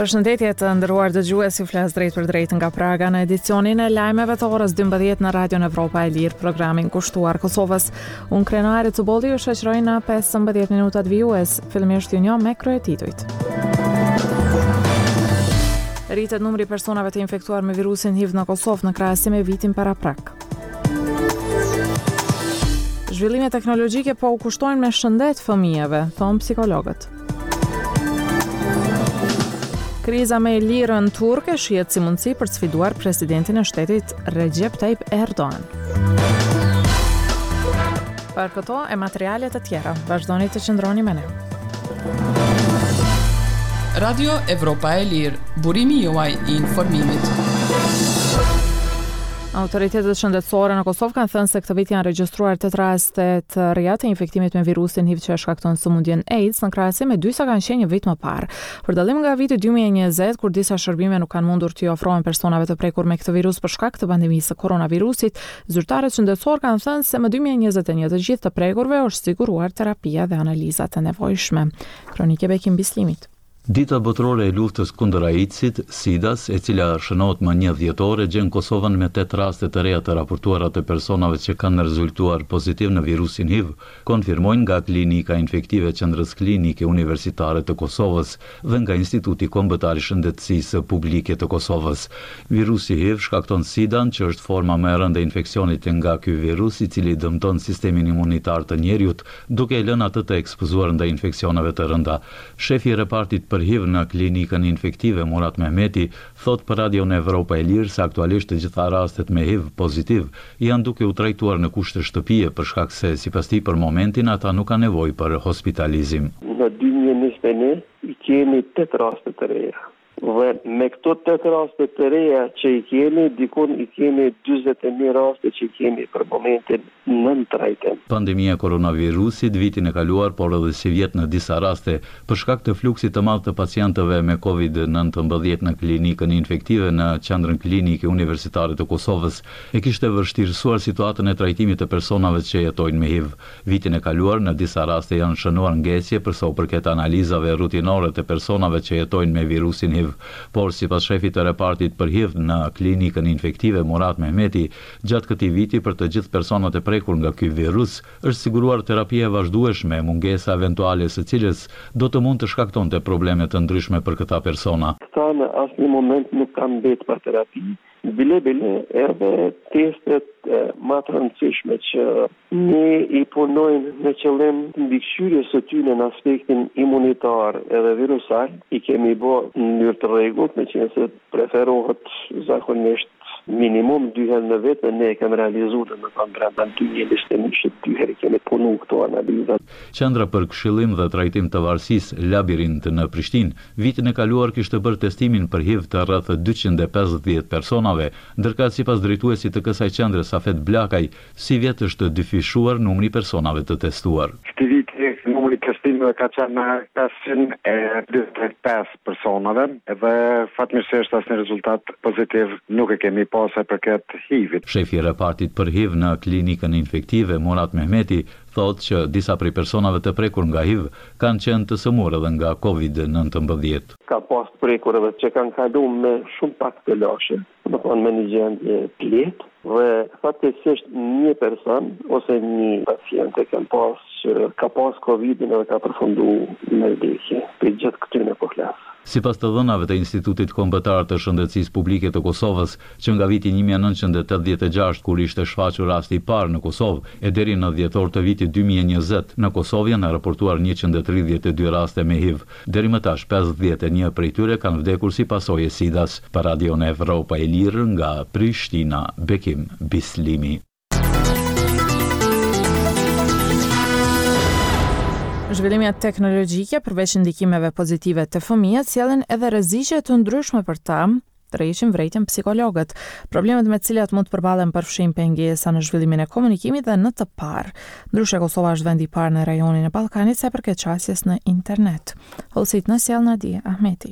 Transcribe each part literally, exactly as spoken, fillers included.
Përshëndetje të nderuar dëgjues, ju flas drejt për drejt nga Praga në edicionin e lajmeve të orës dymbëdhjetë në Radion Evropa e Lirë, programin kushtuar Kosovës. Unë Krenari Cubolli ju shoqëroj në pesëmbëdhjetë minutat vijues. Fillimisht ju njoh me kryetitujt. Rritet numri i personave të infektuar me virusin H I V në Kosovë në krahasim me vitin paraprak. Zhvillime teknologjike po u kushtojnë me shëndet fëmijëve, thonë psikologët. Kriza me lirën turke shihet si mundësi për të sfiduar presidentin e shtetit Recep Tayyip Erdogan. Për këto e materiale të tjera, vazhdoni të qëndroni me ne. Radio Evropa e Lirë, burimi juaj i informimit. Autoritetet shëndetësore në Kosovë kanë thënë se këtë vit janë regjistruar tetë raste të reja të infektimit me virusin H I V që shkakton sëmundjen AIDS në krahasim me dy sa kanë qenë një vit më parë. Për dallim nga viti dy mijë e njëzet, kur disa shërbime nuk kanë mundur të ofrohen personave të prekur me këtë virus për shkak të pandemisë së koronavirusit, zyrtarët shëndetësor kanë thënë se më dy mijë e njëzet e një të gjithë të prekurve është siguruar terapia dhe analizat e nevojshme. Kronike Bekim Bislimit. Dita botërore e luftës kundër AIDS-it, SIDA-s, e cila shënohet më një dhjetore, gjen Kosovën me tetë raste të reja të raportuara të personave që kanë rezultuar pozitiv në virusin H I V, konfirmojnë nga Klinika Infektive Qendrës Klinike Universitare të Kosovës dhe nga Instituti Kombëtar i Shëndetësisë Publike të Kosovës. Virusi H I V shkakton SIDA-n, që është forma më e rëndë e infeksionit nga ky virus, i cili dëmton sistemin imunitar të njerëzit, duke e lënë atë të ekspozuar ndaj infeksioneve të rënda. Shefi i repartit për H I V në Klinikën Infektive Murat Mehmeti thot për Radion Evropa e Lirë se aktualisht të gjitha rastet me H I V pozitiv janë duke u trajtuar në kushte shtëpie për shkak se sipas tij për momentin ata nuk kanë nevojë për hospitalizim. Në dy mijë e njëzet e një i kemi tetë raste të reja. Dhe me këto tetë raste të reja që i kemi, dikun i kemi dyzet e një raste që i kemi për momentin nën trajtim. Pandemia koronavirusit vitin e kaluar, por edhe si vjet në disa raste, për shkak të fluksit të madh të pacientëve me kovid nëntëmbëdhjetë në Klinikën Infektive në Qendrën Klinike Universitare të Kosovës, e kishte vështirësuar situatën e trajtimit të personave që jetojnë me H I V. Vitin e kaluar, në disa raste janë shënuar ngesje për sa u përket analizave rutinore të personave që jetojnë me virusin H I V. Por sipas shefit të repartit për H I V në Klinikën Infektive Murat Mehmeti, gjatë këtij viti për të gjithë personat e prekur nga ky virus është siguruar terapia e vazhdueshme, mungesa eventuale së cilës do të mund të shkaktonte probleme të ndryshme për këta persona. Këta në asnjë moment nuk kanë mbetë për terapi. Bile bile edhe testet më të rëndësishme që ne i punojmë në qëllim të mbikëqyrjes së tyre në aspektin imunitar edhe virusal, i kemi bërë në mënyrë të rregullt, meqenëse preferohet zakonisht minimum dy herë në vit, ne e kemi realizuar në kanë brenda dy mijë e njëzet e një dy herë kemi punu këto analizat. Qendra për këshillim dhe trajtim të varësisë Labirint në Prishtinë vitin e kaluar kishte bërë testimin për H I V të rreth dyqind e pesëdhjetë personave, ndërka sipas drejtuesit të kësaj qendre Safet Blakaj, si vjet është dyfishuar numri i personave të testuar. Këtë vit numri i testimeve ka qenë pesëqind e njëzet e pesë personave dhe fatmirësisht asnjë rezultat pozitiv nuk e kemi pasur për këtë H I V. Shefi i repartit për H I V në Klinikën Infektive Murat Mehmeti thotë që disa prej personave të prekur nga H I V kanë qenë të sëmurë edhe nga kovid nëntëmbëdhjetë. Ka pas të prekur edhe që kanë kaluar me shumë pak të lashë, do të thonë me një gjendje të lehtë, dhe fatkeqësisht një person ose një pacient e kanë pas që ka pas kovidin edhe ka përfunduar me vdekje. Për gjithë këtyre po flas. Sipas të dhënave të Institutit Kombëtar të Shëndetësisë Publike të Kosovës, që nga viti një mijë e nëntëqind e tetëdhjetë e gjashtë kur ishte shfaqur rasti i parë në Kosovë e deri në dhjetor të vitit dy mijë e njëzet, në Kosovë janë raportuar njëqind e tridhjetë e dy raste me H I V. Deri më tash pesëdhjetë e një prej tyre kanë vdekur si pasojë e SIDA-s. Për Radion Evropa e Lirë nga Prishtina, Bekim Bislimi. Zhvillimet teknologjike përveç ndikimeve pozitive të fëmijët sjellin edhe rreziqe të ndryshme për ta, tërheqin vërejtjen psikologët. Problemet me të cilat mund të përballen përfshin pengesa në zhvillimin e komunikimit dhe në të parë. Ndryshe Kosova është vendi i parë në rajonin e Ballkanit sa përket çastjes në internet. Hollësit në sjell Nadia Ahmeti.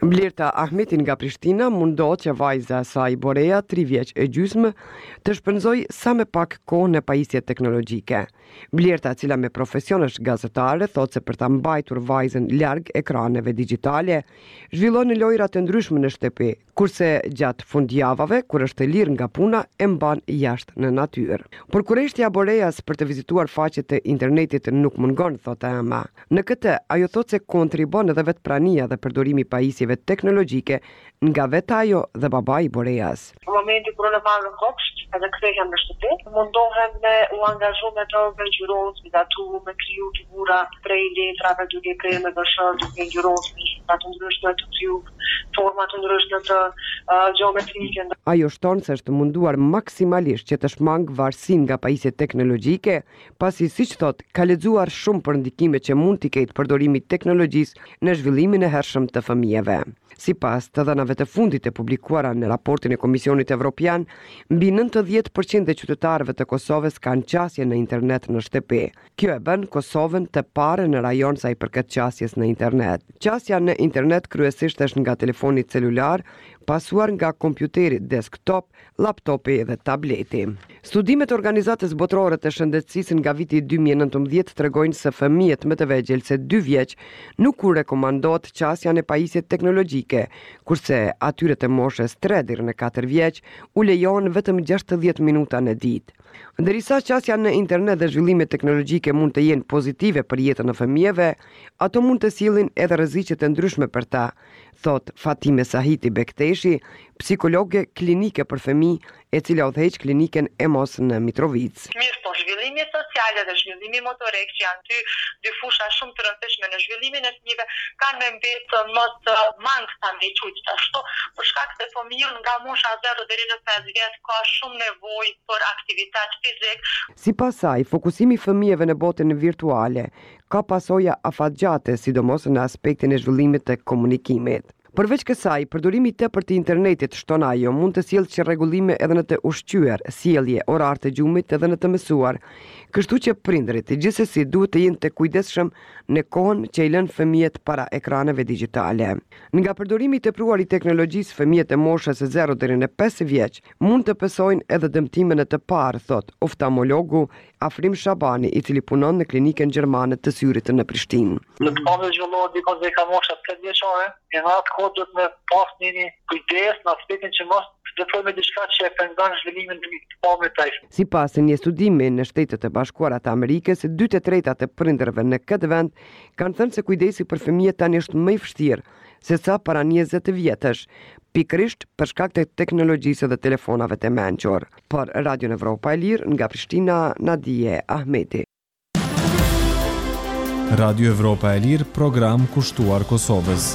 Blerta Ahmeti nga Prishtina mundohet që vajza e saj Borea, tri vjeç e gjysmë, të shpenzoj sa më pak kohë në pajisje teknologjike. Blerta, e cila me profesion është gazetare, thotë se për ta mbajtur vajzën larg ekraneve digjitale, zhvillon lojra të ndryshme në shtëpi, kurse gjatë fundjavave, kur është e lirë nga puna, e mban jashtë në natyrë. Por kurreshtja e Boreas për të vizituar faqet e internetit nuk mungon, thotë Emma. Në këtë, ajo thotë se kontribon edhe vetprania dhe përdorimi i pajisjeve teknologjike nga vetë ajo dhe babai Boreas. Në momentin kur unë marrë në kopsht, edhe kthehem në shtëpi, mundohem me u angazhu me të vengjyros, me datu, me kriju figura prej letrave, duke kriju me dëshër, duke ngjyros me të ndryshme të kriju forma të ndryshme të uh, gjeometrike. Ajo shton se është munduar maksimalisht që të shmang varësinë nga pajisjet teknologjike, pasi siç thot, ka lexuar shumë për ndikimet që mund t'i ketë përdorimi i teknologjisë në zhvillimin e hershëm të fëmijëve. Sipas të dhënave të fundit e publikuara në raportin e Komisionit Evropian, mbi nëntëdhjetë përqind e qytetarëve të Kosovës kanë qasje në internet në shtëpi. Kjo e bën Kosovën të parë në rajon sa i përket qasjes në internet. Qasja në internet kryesisht është nga telefoni celular, pasuar nga kompjuteri desktop, laptopi dhe tableti. Studimet e Organizatës Botërore të Shëndetësisë nga viti dy mijë e nëntëmbëdhjetë tregojnë se fëmijët më të vegjël se dy vjeç nuk u rekomandohet qasja në pajisje teknologjike, kurse atyre të moshës tre deri në katër vjeç u lejohen vetëm gjashtëdhjetë minuta në ditë. Ndërsa qasja në internet dhe zhvillimet teknologjike mund të jenë pozitive për jetën e fëmijëve, ato mund të sjellin edhe rreziqe të ndryshme për ta, thot Fatime Sahiti Bekteshi, psikologe klinike për fëmijë, e cila udhëheq klinikën Emos në Mitrovic. Mirë, po zhvillimi social dhe zhvillimi motorik, që janë dy dy fusha shumë të rëndësishme në zhvillimin e fëmijëve, kanë me mbetë më të mangë ta ndëqujt ashtu, për shkak se fëmijë nga mosha zero deri në pesë vjet ka shumë nevojë për aktivitet fizik. Sipas saj, fokusimi i fëmijëve në botën virtuale ka pasoja afatgjate, sidomos në aspektin e zhvillimit të komunikimit. Përveç kësaj, përdorimi i tepërt të internetit, shton ajo, mund të sjellë çrregullime edhe në të ushqyer, sjellje, orar të gjumit edhe në të mësuar. Kështu që prindërit gjithsesi duhet të jenë të kujdesshëm në kohën që i lënë fëmijët para ekraneve digjitale. Nga përdorimi i tepruar i teknologjisë, fëmijët e moshës zero deri në pesë vjeç mund të pesojnë edhe dëmtime në të parë, thot oftalmologu Afrim Shabani, i cili punon në klinikën gjermane të syrit në Prishtinë. Në të kohë zhvillohet dikon dhe ka mosha pesë vjeçare, e në atë kohë duhet me pas një kujdes në aspektin që mos të me diçka që e pengon zhvillimin e pamjes taj. Sipas një studimi në Shtetet e Bashkuara të Amerikës, dy të treta të prindërve në këtë vend kanë thënë se kujdesi për fëmijët tani është më i vështirë se sa para njëzet vjetësh, pikërisht për shkak të teknologjisë dhe telefonave të mençur. Për Radio Evropa e Lirë nga Prishtina, Nadije Ahmeti. Radio Evropa e Lirë, program kushtuar Kosovës.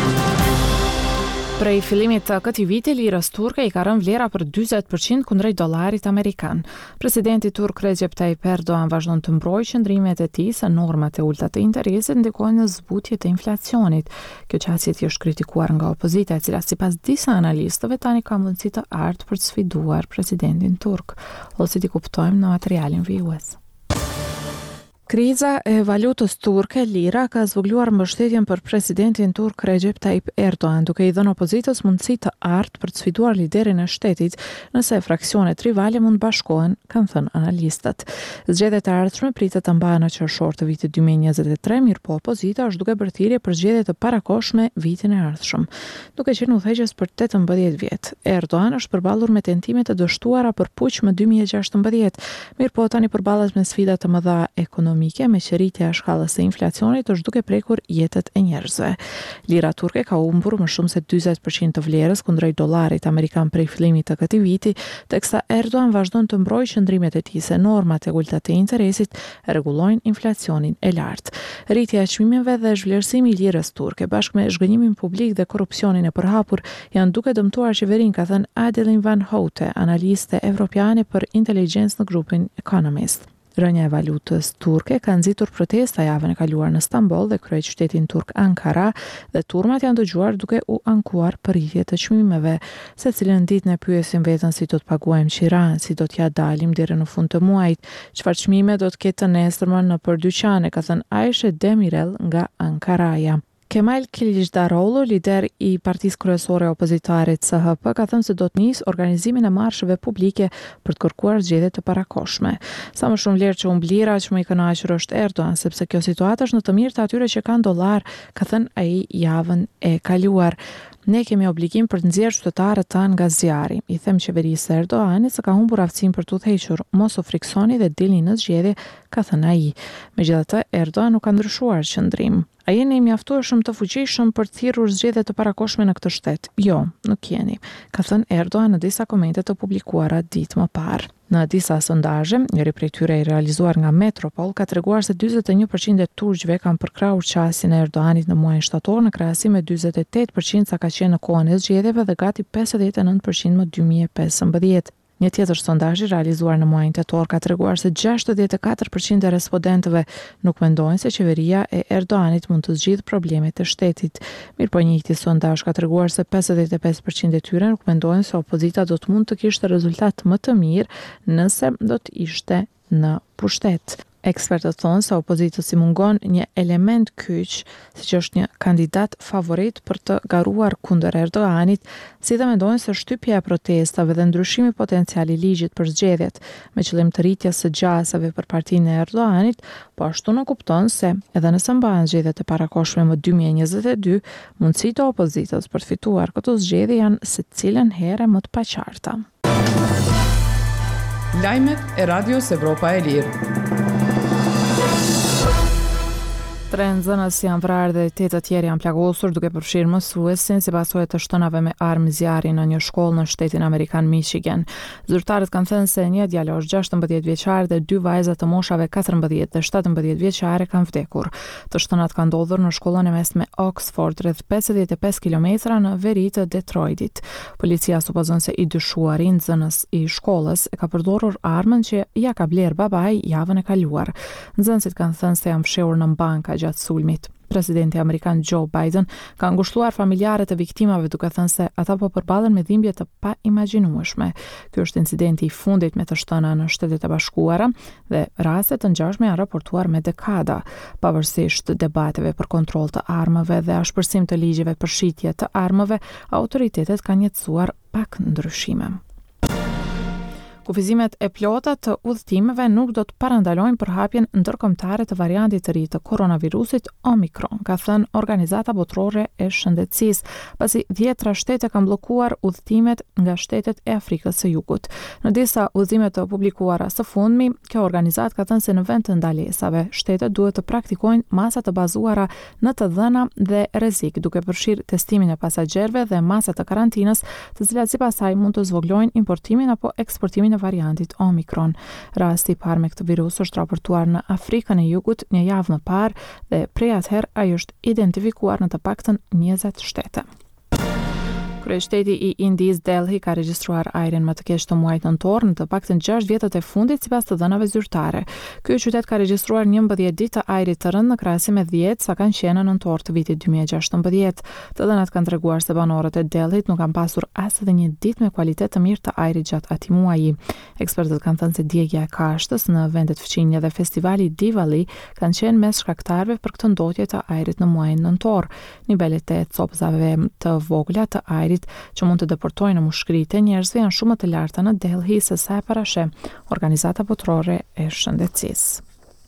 Prej fillimit të këtij viti, lirës turke i ka rënë vlera për njëzet përqind kundrejt dollarit amerikan. Presidenti turk Recep Tayyip Erdogan vazhdon të mbrojë qëndrimet e tij se normat e ulta të interesit ndikojnë në zbutje të inflacionit. Kjo qasje është kritikuar nga opozita, e cila sipas disa analistëve tani ka mundësi të ardhë për të sfiduar presidentin turk. Ose ti kuptojmë në materialin vijues. Kriza e valutës turke, lira, ka zvogluar mbështetjen për presidentin turk Recep Tayyip Erdogan, duke i dhënë opozitës mundësi të ardhë për të sfiduar liderin e shtetit, nëse fraksionet rivale mund bashkohen, kanë thënë analistët. Zgjedhjet e ardhshme pritet të mbahen në qershor të vitit dy mijë e njëzet e tre, mirë po opozita është duke bërë thirrje për zgjedhje të parakohshme vitin e ardhshëm, duke qenë udhëheqës për tetëmbëdhjetë vjet. Erdogan është përballur me tentime të dështuara për puç më dy mijë e gjashtëmbëdhjetë, mirë po tani përballet me sfida të mëdha ekonomike, me qeritja e shkallës së inflacionit është duke prekur jetët e njerëzve. Lira turke ka humbur më shumë se njëzet përqind të vlerës kundrejt dollarit amerikan prej fillimit të këtij viti, teksa Erdogan vazhdon të mbrojë qëndrimet e tij se normat e ulta të interesit rregullojnë inflacionin e lartë. Rritja e çmimeve dhe zhvlerësimi i lirës turke bashkë me zhgënjimin publik dhe korrupsionin e përhapur janë duke dëmtuar qeverinë, ka thënë Adeline Van Houte, analiste evropiane për inteligjencë në grupin Economist. Rënja e valutës turke ka nxitur protesta javën e kaluar në Stamboll dhe kryeqytetin turk Ankara, dhe turmat janë dëgjuar duke u ankuar për rritje të çmimeve. Secilën ditë ne pyesim veten si do të paguajmë qiran, si do t'ja dalim deri në fund të muajit, çfarë çmime do të ketë të nesërmen nëpër dyqane, ka thënë Aisha Demirel nga Ankaraja. Kemal Kılıçdaroğlu, lider i Partisë Kryesore Opozitare C H P, ka thënë se do të nisë organizimin e marsheve publike për të kërkuar zgjedhje të parakoshme. Sa më shumë lirë që umblira, aq më i kënaqur është Erdogan, sepse kjo situatë është në të mirë të atyre që kanë dollar, ka thënë ai javën e kaluar. Ne kemi obligim për të nxjerrë qytetarët tanë nga zjarri. I them qeverisë Erdoganit se ka humbur aftësinë për t'u thequr. Mos u friksoni dhe dilni në zgjedhje, ka thënë ai. Megjithatë, Erdogan nuk ka ndryshuar qëndrim. A jeni mjaftueshëm të fuqishëm për të thirrur zgjedhje të parakoshme në këtë shtet? Jo, nuk jeni, ka thënë Erdogan në disa komente të publikuara ditë më parë. Në disa sondazhe, njëri prej tyre i realizuar nga Metropol ka treguar se dyzet e një përqind e turqve kanë përkrahur qasjen e Erdoganit në muajin shtator në krahasim me dyzet e tetë përqind sa ka qenë në kohën e zgjedhjeve dhe gati pesëdhjetë e nëntë përqind më dy mijë e pesëmbëdhjetë. Një tjetër sondazh i realizuar në muajin tetor ka treguar se gjashtëdhjetë e katër përqind e respondentëve nuk mendojnë se qeveria e Erdoganit mund të zgjidhë problemet e shtetit. Mirëpo një njëjti sondazh ka treguar se pesëdhjetë e pesë përqind e tyre nuk mendojnë se opozita do të mund të kishte rezultat më të mirë nëse do të ishte në pushtet. Ekspertët thonë se opozitës i mungon një element kyç, siç është një kandidat favorit për të garuar kundër Erdoganit, si dhe mendojnë se shtypja e protestave dhe ndryshimi potencial i ligjit për zgjedhjet, me qëllim të rritjes së gjasave për partinë e Erdoganit, po ashtu nuk kupton se edhe nëse mbahen zgjedhjet e parakoshme më dy mijë e njëzet e dy, mundësitë e opozitës për të fituar këto zgjedhje janë secilën herë më të paqarta. Lajmet e Radios Evropa e Lirë. Tre nxënës janë vrarë dhe tetë të tjerë janë plagosur duke përfshirë mësuesin si pasojë të shtonave me armë zjarri në një shkollë në shtetin amerikan Michigan. Zyrtarët kanë thënë se një djalosh gjashtëmbëdhjetë vjeçar dhe dy vajza të moshave katërmbëdhjetë dhe shtatëmbëdhjetë vjeçare kanë vdekur. Të shtonat kanë ndodhur në shkollën e mesme Oxford, rreth pesëdhjetë e pesë kilometra në veri të Detroitit. Policia supozon se i dyshuari, nxënës i shkollës, e ka përdorur armën që ja ka bler babai javën e kaluar. Nxënësit kanë thënë se janë fshehur në banka gjatë sulmit. Presidenti amerikan Joe Biden ka ngushëlluar familjarët e viktimave duke thënë se ata po përballen me dhimbje të paimagjinueshme. Ky është incidenti i fundit me të shtëna në Shtetet e Bashkuara dhe raste të ngjashme janë raportuar me dekada. Pavarësisht debateve për kontroll të armëve dhe ashpërsim të ligjeve për shitje të armëve, autoritetet kanë jetësuar pak ndryshime. Kufizimet e plota të udhëtimeve nuk do të parandalojnë përhapjen ndërkombëtare të variantit të ri të koronavirusit Omicron, ka thënë Organizata Botërore e Shëndetësisë, pasi dhjetra shtete kanë bllokuar udhëtimet nga shtetet e Afrikës së Jugut. Në disa udhëtime të publikuara së fundmi, kjo organizatë ka thënë se në vend të ndalesave, shtetet duhet të praktikojnë masa të bazuara në të dhëna dhe rrezik, duke përfshirë testimin e pasagjerëve dhe masa të karantinës, të cilat sipas saj mund të zvoglojnë importimin apo eksportimin e variantit Omicron. Rasti i parë me këtë virus është raportuar në Afrikën e Jugut një javë më parë dhe prej atëherë ai është identifikuar në të paktën njëzet shtete. Kryeshteti i Indisë Delhi ka regjistruar ajrin më të keq të muajit nëntor në të paktën gjashtë vjetët e fundit sipas të dhënave zyrtare. Ky qytet ka regjistruar njëmbëdhjetë ditë të ajrit të rënd në krahasim me dhjetë sa kanë qenë në nëntor të vitit dy mijë e gjashtëmbëdhjetë. Të dhënat kanë treguar se banorët e Delhit nuk kanë pasur as edhe një ditë me kualitet të mirë të ajrit gjatë atij muaji. Ekspertët kanë thënë se djegja e kashtës në vendet fqinje dhe festivali Diwali kanë qenë mes shkaktarëve për këtë ndotje të ajrit në muajin nëntor. Nivelet e copëzave të vogla të ajrit që mund të deportojnë në mushkëritë e njerëzve janë shumë më të larta në Delhi se sa e parasheh Organizata Botërore e Shëndetësisë.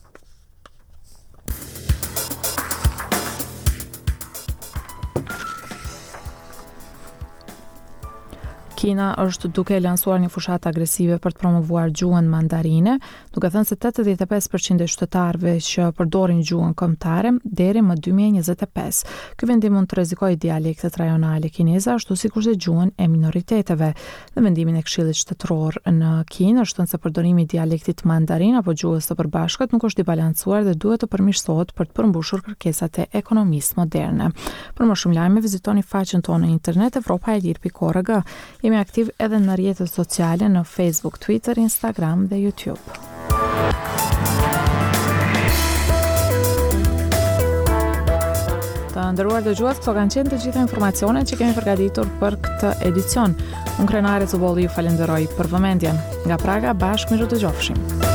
Kina është duke lansuar një fushatë agresive për të promovuar gjuhën mandarine, duke thënë se tetëdhjetë e pesë përqind e qytetarëve që përdorin gjuhën kombëtare deri më dy mijë e njëzet e pesë. Ky vendim mund të rrezikojë dialektet rajonale kineze ashtu sikur dhe gjuhën e minoriteteve. Në vendimin e Këshillit Shtetëror në Kinë është thënë se përdorimi i dialektit mandarin apo gjuhës së përbashkët nuk është i balancuar dhe duhet të përmirësohet për të përmbushur kërkesat e ekonomisë moderne. Për më shumë lajme vizitoni faqen tonë në internet evropa e lirë pikë org. Jemi aktiv edhe në rrjetet sociale në Facebook, Twitter, Instagram dhe YouTube. Të nderuar dëgjues, këto kanë qenë të gjitha informacionet që kemi përgatitur për këtë edicion. Unë Krenare Cubolli ju falenderoj për vëmendjen. Nga Praga, bashkë miru të gjofshim.